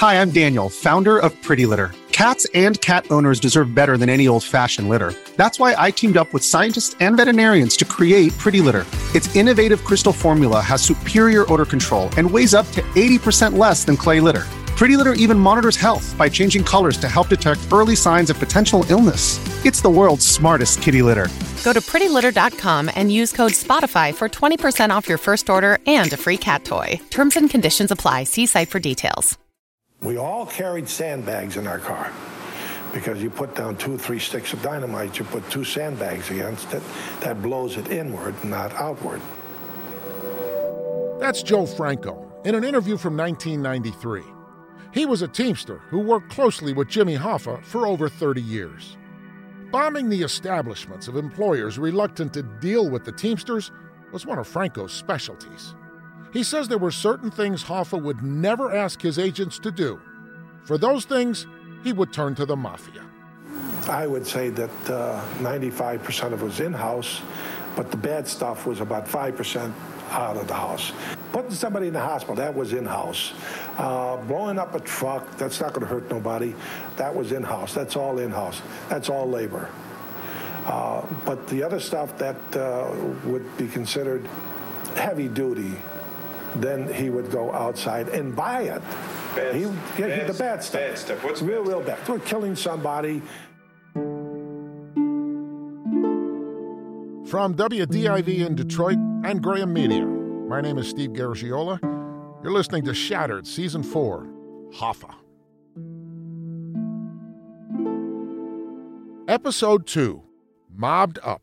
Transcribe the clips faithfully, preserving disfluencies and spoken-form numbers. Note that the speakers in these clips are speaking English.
Hi, I'm Daniel, founder of Pretty Litter. Cats and cat owners deserve better than any old-fashioned litter. That's why I teamed up with scientists and veterinarians to create Pretty Litter. Its innovative crystal formula has superior odor control and weighs up to eighty percent less than clay litter. Pretty Litter even monitors health by changing colors to help detect early signs of potential illness. It's the world's smartest kitty litter. Go to pretty litter dot com and use code SPOTIFY for twenty percent off your first order and a free cat toy. Terms and conditions apply. See site for details. We all carried sandbags in our car because you put down two or three sticks of dynamite, you put two sandbags against it, that blows it inward, not outward. That's Joe Franco in an interview from nineteen ninety-three. He was a Teamster who worked closely with Jimmy Hoffa for over thirty years. Bombing the establishments of employers reluctant to deal with the Teamsters was one of Franco's specialties. He says there were certain things Hoffa would never ask his agents to do. For those things, he would turn to the mafia. I would say that uh, ninety-five percent of it was in-house, but the bad stuff was about five percent out of the house. Putting somebody in the hospital, that was in-house. Uh, blowing up a truck, that's not going to hurt nobody. That was in-house. That's all in-house. That's all labor. Uh, but the other stuff that uh, would be considered heavy duty, then he would go outside and buy it. Bad, he, yeah, bad, the bad stuff. Bad stuff. What's real, bad real stuff? bad. We're killing somebody. From W D I V in Detroit and Graham Media, my name is Steve Garagiola. You're listening to Shattered, Season four, Hoffa. Episode two, Mobbed Up.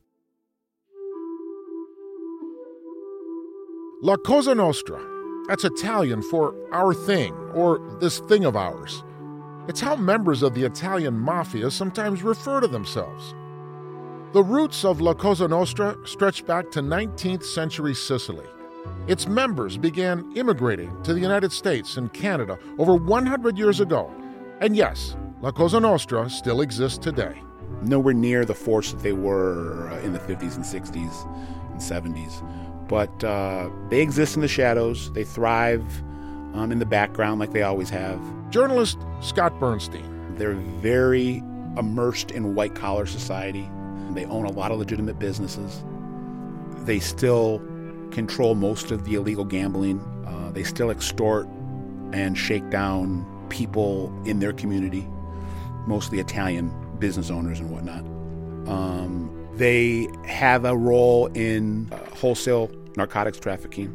La Cosa Nostra. That's Italian for our thing, or this thing of ours. It's how members of the Italian mafia sometimes refer to themselves. The roots of La Cosa Nostra stretch back to nineteenth century Sicily. Its members began immigrating to the United States and Canada over one hundred years ago. And yes, La Cosa Nostra still exists today. Nowhere near the force that they were in the fifties and sixties and seventies. But uh, they exist in the shadows. They thrive um, in the background like they always have. Journalist Scott Bernstein. They're very immersed in white-collar society. They own a lot of legitimate businesses. They still control most of the illegal gambling. Uh, they still extort and shake down people in their community, mostly Italian business owners and whatnot. Um, they have a role in uh, wholesale narcotics trafficking.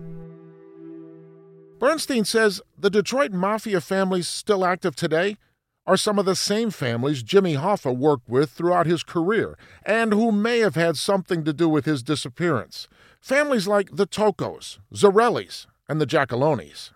Bernstein says the Detroit Mafia families still active today are some of the same families Jimmy Hoffa worked with throughout his career and who may have had something to do with his disappearance. Families like the Tocos, Zarellis, and the Giacalonis.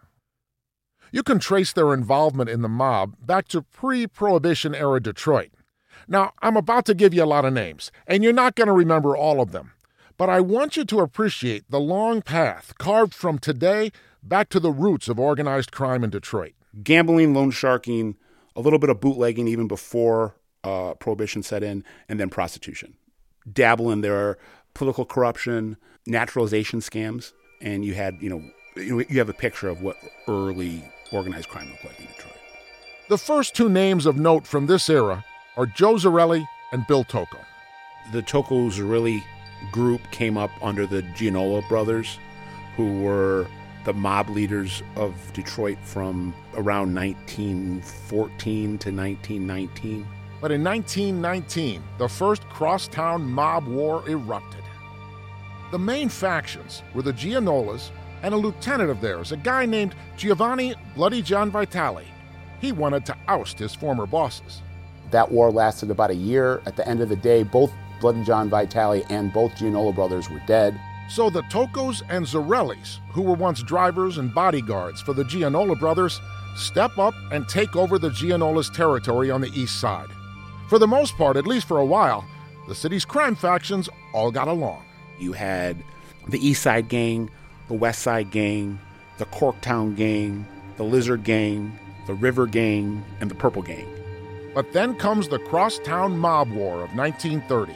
You can trace their involvement in the mob back to pre-Prohibition era Detroit. Now, I'm about to give you a lot of names, and you're not going to remember all of them. But I want you to appreciate the long path carved from today back to the roots of organized crime in Detroit. Gambling, loan sharking, a little bit of bootlegging even before uh, Prohibition set in, and then prostitution. Dabble in their political corruption, naturalization scams, and you had, you know, you have a picture of what early organized crime looked like in Detroit. The first two names of note from this era are Joe Zarelli and Bill Tocco. The Tocco Zarelli group came up under the Gianola brothers, who were the mob leaders of Detroit from around nineteen fourteen to nineteen nineteen. But in nineteen nineteen, the first crosstown mob war erupted. The main factions were the Gianolas and a lieutenant of theirs, a guy named Giovanni Bloody John Vitale. He wanted to oust his former bosses. That war lasted about a year. At the end of the day, both Bloody John Vitale and both Gianola brothers were dead. So the Toccos and Zarellis, who were once drivers and bodyguards for the Gianola brothers, step up and take over the Gianola's territory on the east side. For the most part, at least for a while, the city's crime factions all got along. You had the East Side Gang, the West Side Gang, the Corktown Gang, the Lizard Gang, the River Gang, and the Purple Gang. But then comes the Crosstown Mob War of nineteen thirty.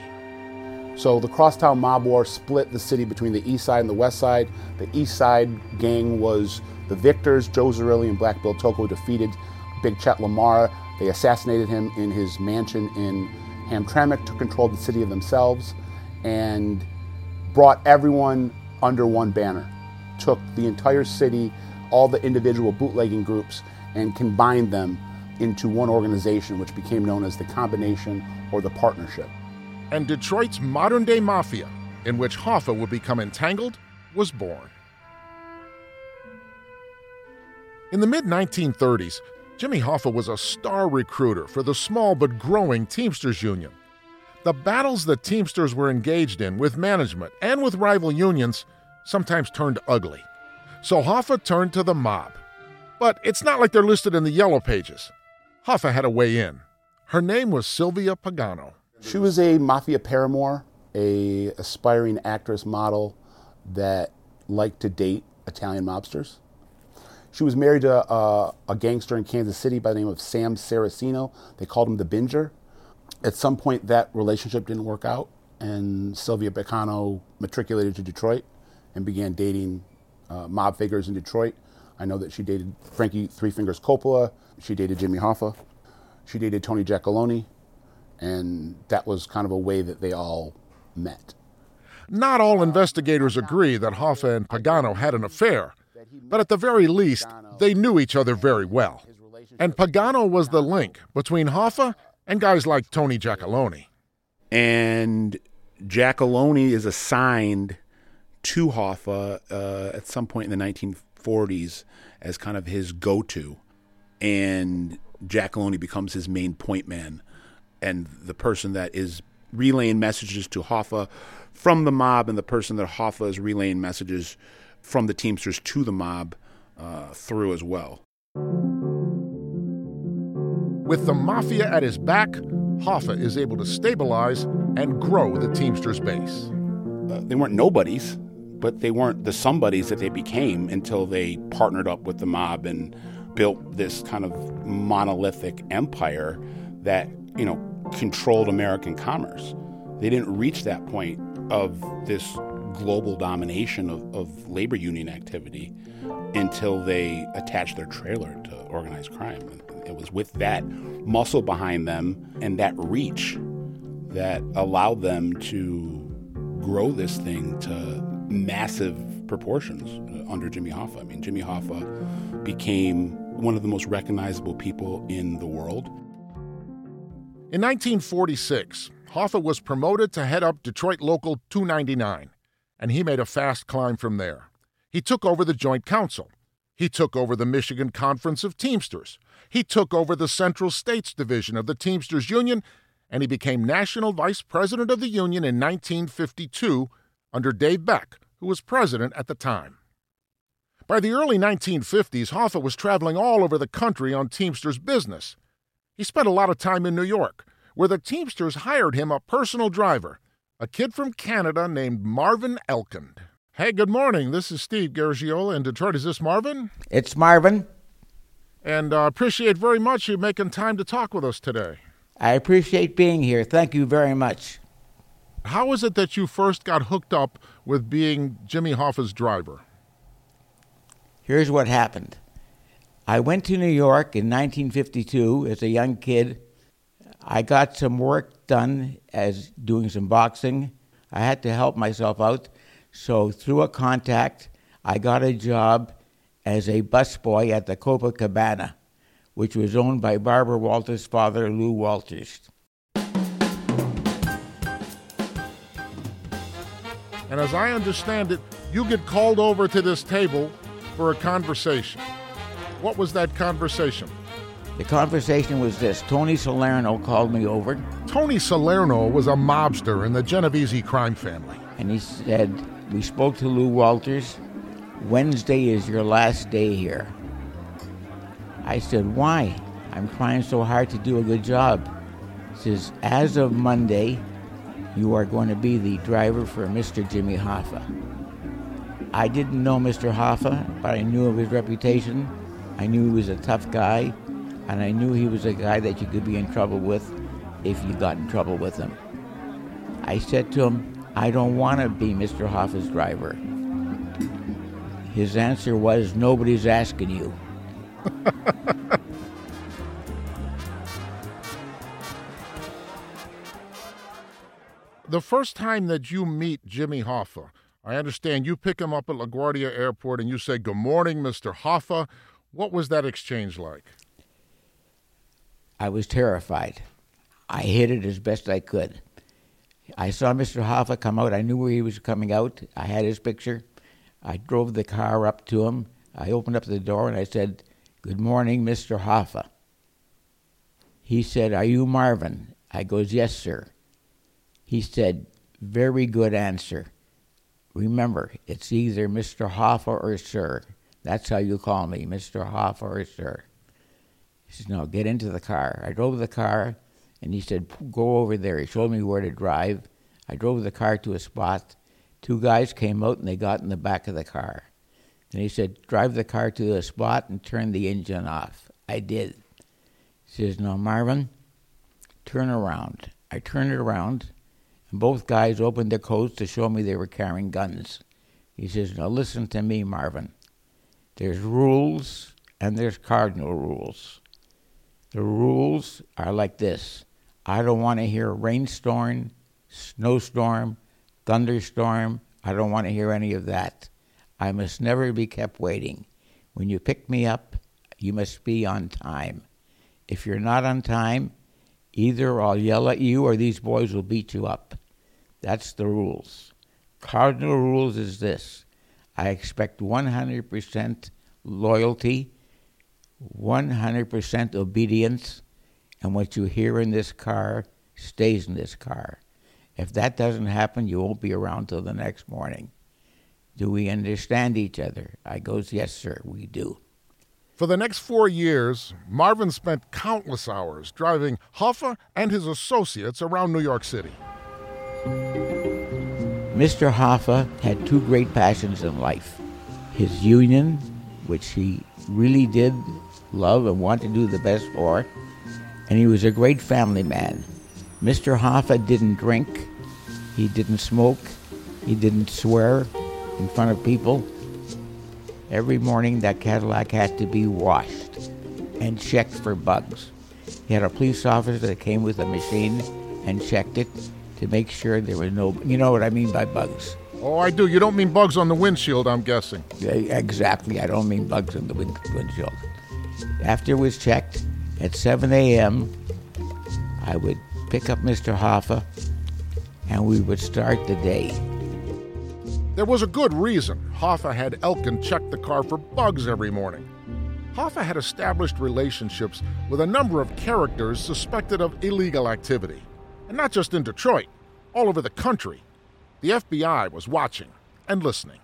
So the Crosstown Mob War split the city between the East Side and the West Side. The East Side gang was the victors. Joe Zarelli and Black Bill Tocco defeated Big Chet Lamar. They assassinated him in his mansion in Hamtramck, took control of the city of themselves, and brought everyone under one banner. Took the entire city, all the individual bootlegging groups, and combined them into one organization, which became known as the Combination or the Partnership. And Detroit's modern-day mafia, in which Hoffa would become entangled, was born. In the mid nineteen thirties, Jimmy Hoffa was a star recruiter for the small but growing Teamsters Union. The battles the Teamsters were engaged in with management and with rival unions sometimes turned ugly. So Hoffa turned to the mob. But it's not like they're listed in the yellow pages. Hoffa had a way in. Her name was Sylvia Pagano. She was a mafia paramour, a aspiring actress model that liked to date Italian mobsters. She was married to uh, a gangster in Kansas City by the name of Sam Saraceno. They called him the Binger. At some point, that relationship didn't work out, and Sylvia Pagano matriculated to Detroit and began dating uh, mob figures in Detroit. I know that she dated Frankie Three Fingers Coppola. She dated Jimmy Hoffa. She dated Tony Giacalone. And that was kind of a way that they all met. Not all investigators agree that Hoffa and Pagano had an affair, but at the very least, they knew each other very well. And Pagano was the link between Hoffa and guys like Tony Giacalone. And Giacalone is assigned to Hoffa uh, at some point in the nineteen forties as kind of his go-to. And Giacalone becomes his main point man and the person that is relaying messages to Hoffa from the mob, and the person that Hoffa is relaying messages from the Teamsters to the mob uh, through as well. With the mafia at his back, Hoffa is able to stabilize and grow the Teamsters base. Uh, they weren't nobodies, but they weren't the somebodies that they became until they partnered up with the mob and built this kind of monolithic empire that, you know, controlled American commerce. They didn't reach that point of this global domination of, of labor union activity until they attached their trailer to organized crime. It was with that muscle behind them and that reach that allowed them to grow this thing to massive proportions under Jimmy Hoffa. I mean, Jimmy Hoffa became one of the most recognizable people in the world. In nineteen forty-six, Hoffa was promoted to head up Detroit Local two ninety-nine, and he made a fast climb from there. He took over the Joint Council. He took over the Michigan Conference of Teamsters. He took over the Central States Division of the Teamsters Union, and he became National Vice President of the Union in nineteen fifty-two under Dave Beck, who was president at the time. By the early nineteen fifties, Hoffa was traveling all over the country on Teamsters business. He spent a lot of time in New York, where the Teamsters hired him a personal driver, a kid from Canada named Marvin Elkind. Hey, good morning. This is Steve Garagiola in Detroit. Is this Marvin? It's Marvin. And I uh, appreciate very much you making time to talk with us today. I appreciate being here. Thank you very much. How is it that you first got hooked up with being Jimmy Hoffa's driver? Here's what happened. I went to New York in nineteen fifty-two as a young kid. I got some work done as doing some boxing. I had to help myself out. So through a contact, I got a job as a busboy at the Copacabana, which was owned by Barbara Walters' father, Lou Walters. And as I understand it, you get called over to this table for a conversation. What was that conversation? The conversation was this. Tony Salerno called me over. Tony Salerno was a mobster in the Genovese crime family. And he said, we spoke to Lou Walters. Wednesday is your last day here. I said, why? I'm trying so hard to do a good job. He says, as of Monday, you are going to be the driver for Mister Jimmy Hoffa. I didn't know Mister Hoffa, but I knew of his reputation. I knew he was a tough guy, and I knew he was a guy that you could be in trouble with if you got in trouble with him. I said to him, I don't want to be Mister Hoffa's driver. His answer was, nobody's asking you. The first time that you meet Jimmy Hoffa, I understand you pick him up at LaGuardia Airport and you say, "Good morning, Mister Hoffa." What was that exchange like? I was terrified. I hid it as best I could. I saw Mister Hoffa come out. I knew where he was coming out. I had his picture. I drove the car up to him. I opened up the door and I said, "Good morning, Mister Hoffa." He said, "Are you Marvin?" I goes, "Yes, sir." He said, "Very good answer. Remember, it's either Mister Hoffa or sir. That's how you call me, Mister Hoffa or sir." He says, "No, get into the car." I drove the car, and he said, "Go over there." He showed me where to drive. I drove the car to a spot. Two guys came out, and they got in the back of the car. Then he said, "Drive the car to a spot and turn the engine off." I did. He says, "Now, Marvin, turn around." I turned it around, and both guys opened their coats to show me they were carrying guns. He says, "Now listen to me, Marvin. There's rules and there's cardinal rules. The rules are like this. I don't want to hear rainstorm, snowstorm, thunderstorm. I don't want to hear any of that. I must never be kept waiting. When you pick me up, you must be on time. If you're not on time, either I'll yell at you or these boys will beat you up. That's the rules. Cardinal rules is this. I expect one hundred percent loyalty, one hundred percent obedience, and what you hear in this car stays in this car. If that doesn't happen, you won't be around till the next morning. Do we understand each other?" I goes, "Yes, sir, we do." For the next four years, Marvin spent countless hours driving Hoffa and his associates around New York City. Mister Hoffa had two great passions in life. His union, which he really did love and want to do the best for, and he was a great family man. Mister Hoffa didn't drink, he didn't smoke, he didn't swear in front of people. Every morning that Cadillac had to be washed and checked for bugs. He had a police officer that came with a machine and checked it to make sure there was no, you know what I mean by bugs. Oh, I do. You don't mean bugs on the windshield, I'm guessing. Yeah, exactly. I don't mean bugs on the wind- windshield. After it was checked, at seven a.m., I would pick up Mister Hoffa, and we would start the day. There was a good reason Hoffa had Elkin check the car for bugs every morning. Hoffa had established relationships with a number of characters suspected of illegal activity. And not just in Detroit, all over the country. The F B I was watching and listening.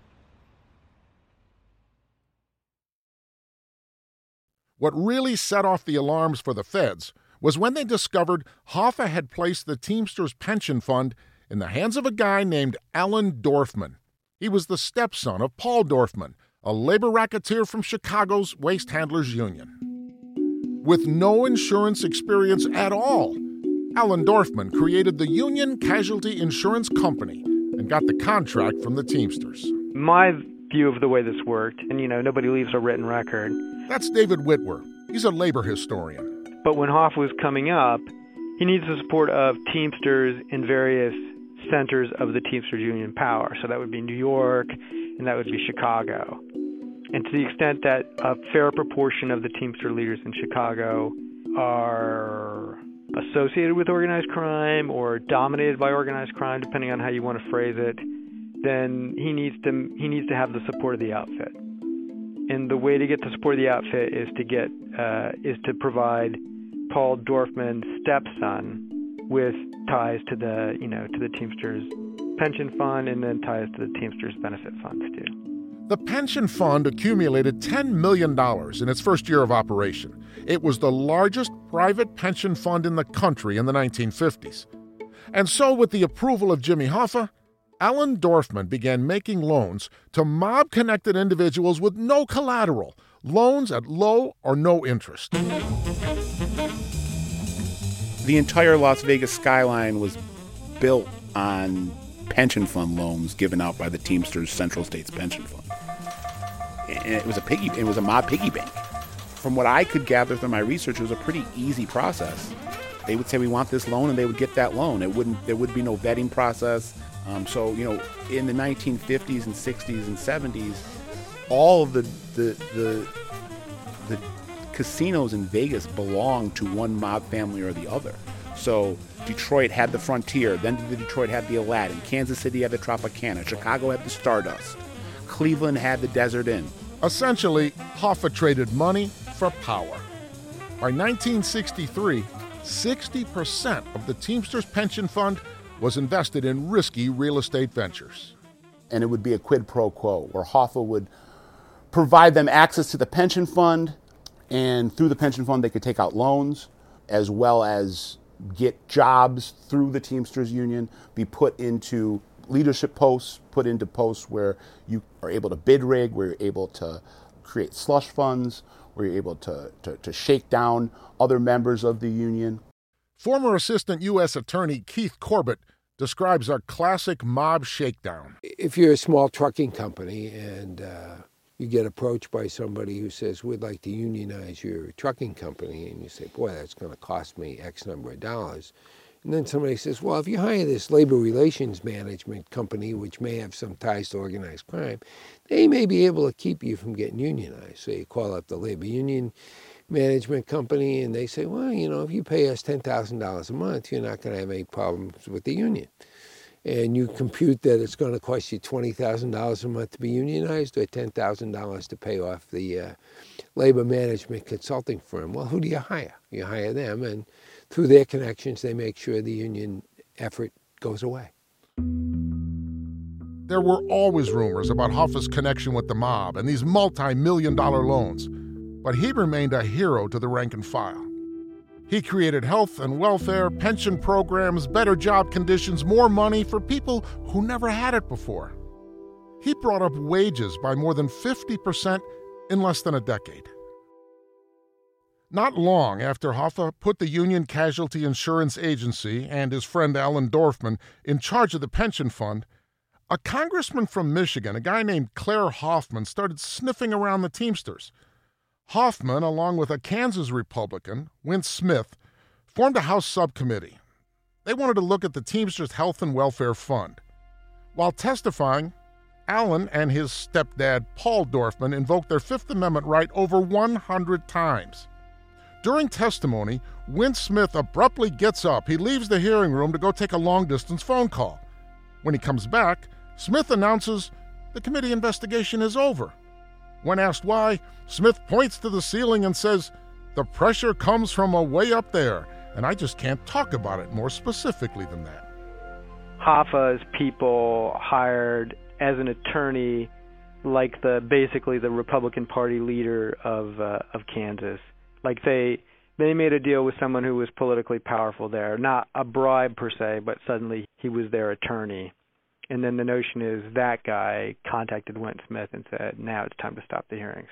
What really set off the alarms for the feds was when they discovered Hoffa had placed the Teamsters pension fund in the hands of a guy named Alan Dorfman. He was the stepson of Paul Dorfman, a labor racketeer from Chicago's Waste Handlers Union. With no insurance experience at all, Alan Dorfman created the Union Casualty Insurance Company and got the contract from the Teamsters. My view of the way this worked, and you know, nobody leaves a written record. That's David Whitwer. He's a labor historian. But when Hoffa was coming up, he needs the support of Teamsters in various centers of the Teamsters Union power. So that would be New York, and that would be Chicago. And to the extent that a fair proportion of the Teamster leaders in Chicago are associated with organized crime or dominated by organized crime, depending on how you want to phrase it, then he needs to he needs to have the support of the outfit. And the way to get the support of the outfit is to get uh, is to provide Paul Dorfman's stepson with ties to the you know to the Teamsters pension fund and then ties to the Teamsters benefit funds too. The pension fund accumulated ten million dollars in its first year of operation. It was the largest private pension fund in the country in the nineteen fifties. And so, with the approval of Jimmy Hoffa, Alan Dorfman began making loans to mob-connected individuals with no collateral, loans at low or no interest. The entire Las Vegas skyline was built on pension fund loans given out by the Teamsters Central States Pension Fund. And it was a piggy, it was a mob piggy bank. From what I could gather from my research, it was a pretty easy process They would say, we want this loan, and they would get that loan. It wouldn't, there would be no vetting process. Um, so, you know, in the nineteen fifties and sixties and seventies, all of the, the, the, the casinos in Vegas belonged to one mob family or the other. So Detroit had the Frontier, then the Detroit had the Aladdin, Kansas City had the Tropicana, Chicago had the Stardust, Cleveland had the Desert Inn. Essentially, Hoffa traded money for power. By nineteen sixty-three, sixty percent of the Teamsters pension fund was invested in risky real estate ventures. And it would be a quid pro quo, where Hoffa would provide them access to the pension fund, and through the pension fund they could take out loans, as well as get jobs through the Teamsters Union, be put into leadership posts, put into posts where you are able to bid rig, where you're able to create slush funds, where you're able to, to, to shake down other members of the union. Former Assistant U S Attorney Keith Corbett describes a classic mob shakedown. If you're a small trucking company and uh, you get approached by somebody who says, we'd like to unionize your trucking company, and you say, boy, that's going to cost me X number of dollars. And then somebody says, well, if you hire this labor relations management company, which may have some ties to organized crime, they may be able to keep you from getting unionized. So you call up the labor union management company, and they say, well, you know, if you pay us ten thousand dollars a month, you're not going to have any problems with the union. And you compute that it's going to cost you twenty thousand dollars a month to be unionized, or ten thousand dollars to pay off the uh, labor management consulting firm. Well, who do you hire? You hire them, and through their connections, they make sure the union effort goes away. There were always rumors about Hoffa's connection with the mob and these multi-million dollar loans, but he remained a hero to the rank and file. He created health and welfare, pension programs, better job conditions, more money for people who never had it before. He brought up wages by more than fifty percent in less than a decade. Not long after Hoffa put the Union Casualty Insurance Agency and his friend Alan Dorfman in charge of the pension fund, a congressman from Michigan, a guy named Claire Hoffman, started sniffing around the Teamsters. Hoffman, along with a Kansas Republican, Wince Smith, formed a House subcommittee. They wanted to look at the Teamsters Health and Welfare Fund. While testifying, Allen and his stepdad, Paul Dorfman, invoked their Fifth Amendment right over one hundred times. During testimony, Wince Smith abruptly gets up. He leaves the hearing room to go take a long-distance phone call. When he comes back, Smith announces the committee investigation is over. When asked why, Smith points to the ceiling and says, "The pressure comes from a way up there, and I just can't talk about it more specifically than that." Hoffa's people hired as an attorney, like the basically the Republican Party leader of uh, of Kansas. Like they they made a deal with someone who was politically powerful there, not a bribe per se, but suddenly he was their attorney. And then the notion is that guy contacted Wince Smith and said, now it's time to stop the hearings.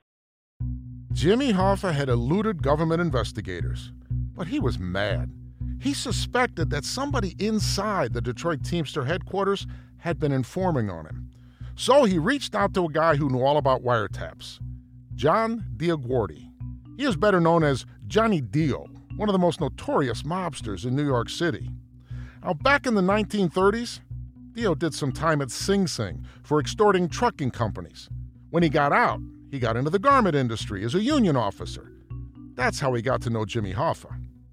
Jimmy Hoffa had eluded government investigators, but he was mad. He suspected that somebody inside the Detroit Teamster headquarters had been informing on him. So he reached out to a guy who knew all about wiretaps, John DiAguardi. He is better known as Johnny Dio, one of the most notorious mobsters in New York City. Now, back in the nineteen thirties, Dio did some time at Sing Sing for extorting trucking companies. When he got out, he got into the garment industry as a union officer. That's how he got to know Jimmy Hoffa.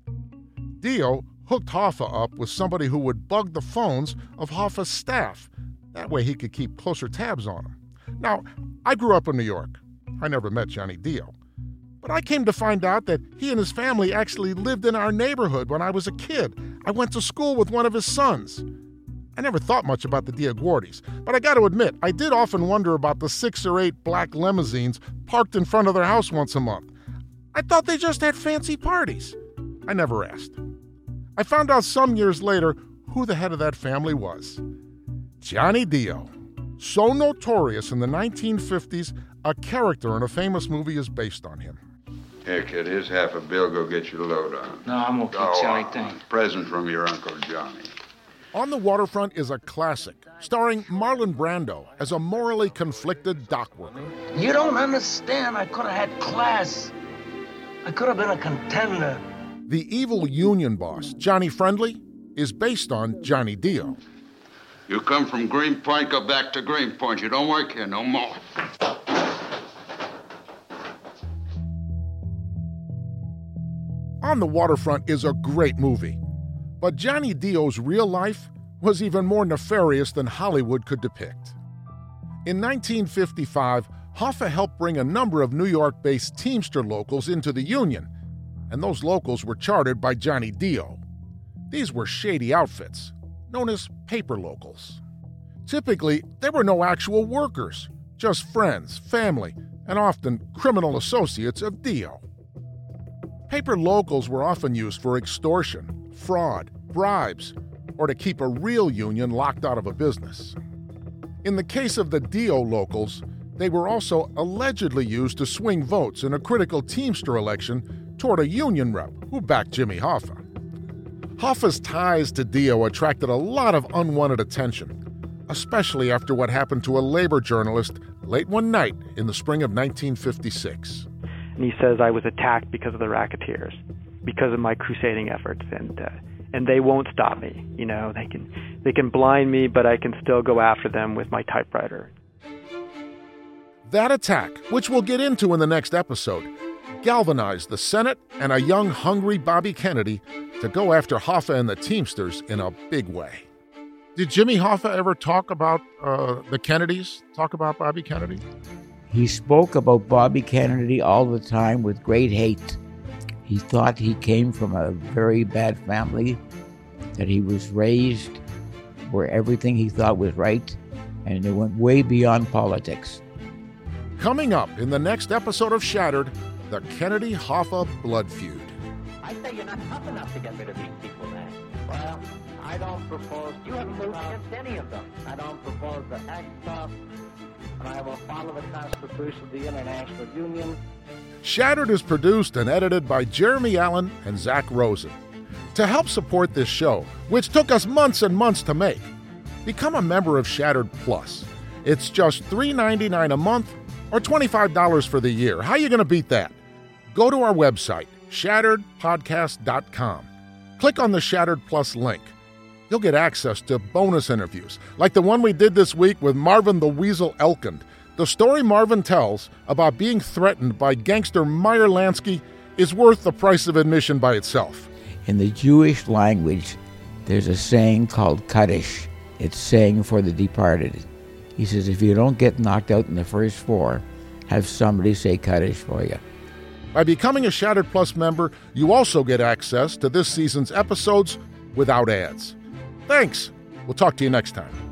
Dio hooked Hoffa up with somebody who would bug the phones of Hoffa's staff. That way he could keep closer tabs on them. Now, I grew up in New York. I never met Johnny Dio. But I came to find out that he and his family actually lived in our neighborhood when I was a kid. I went to school with one of his sons. I never thought much about the DiAguardis, but I got to admit, I did often wonder about the six or eight black limousines parked in front of their house once a month. I thought they just had fancy parties. I never asked. I found out some years later who the head of that family was. Johnny Dio. So notorious in the nineteen fifties, a character in a famous movie is based on him. Here, kid, here's half a bill. Go get your load on. No, I'm okay, Go Charlie, on. thanks. Present from your Uncle Johnny. On the Waterfront is a classic, starring Marlon Brando as a morally conflicted dock worker. You don't understand. I could have had class. I could have been a contender. The evil union boss, Johnny Friendly, is based on Johnny Dio. You come from Greenpoint, go back to Greenpoint. You don't work here no more. On the Waterfront is a great movie, but Johnny Dio's real life was even more nefarious than Hollywood could depict. In nineteen fifty-five, Hoffa helped bring a number of New York-based Teamster locals into the Union, and those locals were chartered by Johnny Dio. These were shady outfits, known as paper locals. Typically, there were no actual workers, just friends, family, and often criminal associates of Dio. Paper locals were often used for extortion, fraud, bribes, or to keep a real union locked out of a business. In the case of the Dio locals, they were also allegedly used to swing votes in a critical Teamster election toward a union rep who backed Jimmy Hoffa. Hoffa's ties to Dio attracted a lot of unwanted attention, especially after what happened to a labor journalist late one night in the spring of nineteen fifty-six. And he says I was attacked because of the racketeers, because of my crusading efforts, and uh, and they won't stop me. You know, they can they can blind me, but I can still go after them with my typewriter. That attack, which we'll get into in the next episode, galvanized the Senate and a young, hungry Bobby Kennedy to go after Hoffa and the Teamsters in a big way. Did Jimmy Hoffa ever talk about uh, the Kennedys, talk about Bobby Kennedy? He spoke about Bobby Kennedy all the time with great hate. He thought he came from a very bad family, that he was raised where everything he thought was right, and it went way beyond politics. Coming up in the next episode of Shattered, the Kennedy-Hoffa blood feud. I say you're not tough enough to get rid of these people, man. Well, I don't propose... You haven't moved against any of them. I don't propose to act tough, and I will follow the Constitution of the International Union. Shattered is produced and edited by Jeremy Allen and Zach Rosen. To help support this show, which took us months and months to make, become a member of Shattered Plus. It's just three dollars and ninety-nine cents a month or twenty-five dollars for the year. How are you going to beat that? Go to our website, shattered podcast dot com. Click on the Shattered Plus link. You'll get access to bonus interviews, like the one we did this week with Marvin the Weasel Elkind. The story Marvin tells about being threatened by gangster Meyer Lansky is worth the price of admission by itself. In the Jewish language, there's a saying called Kaddish. It's saying for the departed. He says, if you don't get knocked out in the first four, have somebody say Kaddish for you. By becoming a Shattered Plus member, you also get access to this season's episodes without ads. Thanks. We'll talk to you next time.